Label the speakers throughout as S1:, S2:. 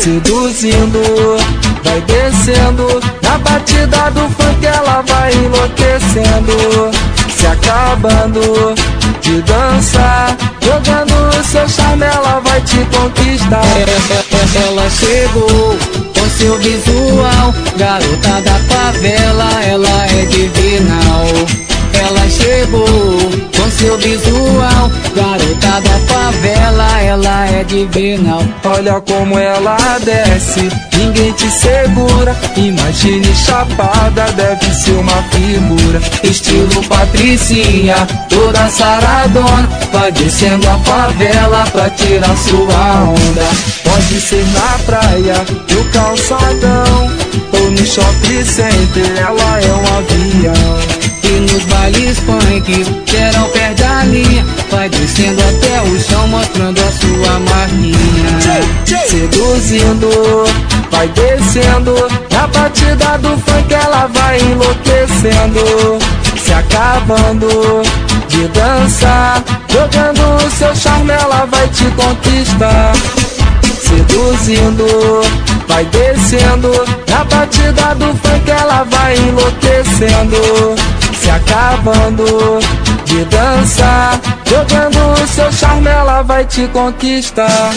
S1: seduzindo, vai descendo. Na batida do funk ela vai enlouquecendo, se acabando de dançar, jogando seu charme ela vai te conquistar.
S2: Ela chegou com seu visual, garota da favela, ela é divinal. Ela chegou com seu visual, garota da favela, ela é divinal.
S1: Olha como ela desce, ninguém te segura. Imagine chapada, deve ser uma figura.
S2: Estilo patricinha, toda saradona, vai descendo a favela pra tirar sua onda.
S1: Pode ser na praia, no calçadão, ou no shopping center, ela é um avião.
S2: E nos bailes funk, geral perde a linha, vai descendo até o chão mostrando a sua marquinha.
S1: Seduzindo, vai descendo. Na batida do funk ela vai enlouquecendo, se acabando de dançar, jogando seu charme ela vai te conquistar. Seduzindo, vai descendo. Na batida do funk ela vai enlouquecendo, se acabando de dançar, jogando seu charme ela vai te conquistar.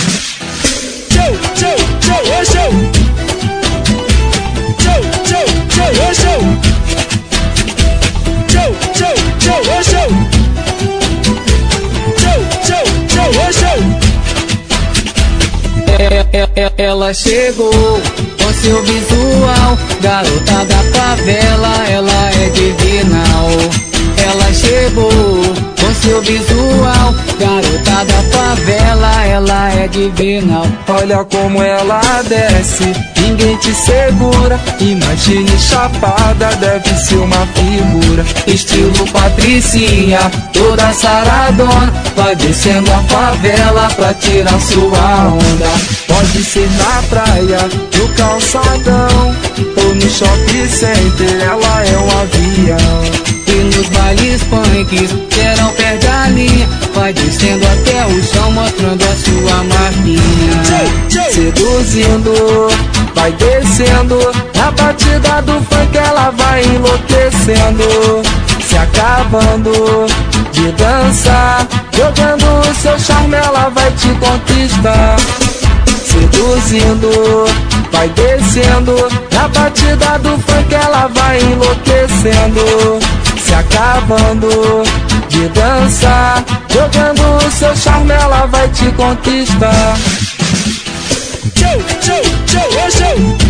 S2: Ela chegou com seu visual, garota da favela, ela é divinal. Ela chegou com seu visual, garota da favela, ela é divinal.
S1: Olha como ela desce, ninguém te segura. Imagine chapada, deve ser uma figura.
S2: Estilo patricinha, toda saradona, vai descendo a favela pra tirar sua onda.
S1: Pode ser na praia, no calçadão, ou no shopping center, ela é um avião.
S2: E nos bailes funk, geral perde a linha, vai descendo até o chão mostrando a sua marquinha.
S1: Seduzindo, vai descendo. Na batida do funk ela vai enlouquecendo, se acabando de dançar, jogando seu charme ela vai te conquistar. Seduzindo, vai descendo. Na batida do funk ela vai enlouquecendo, se acabando de dançar, jogando seu charme ela vai te conquistar.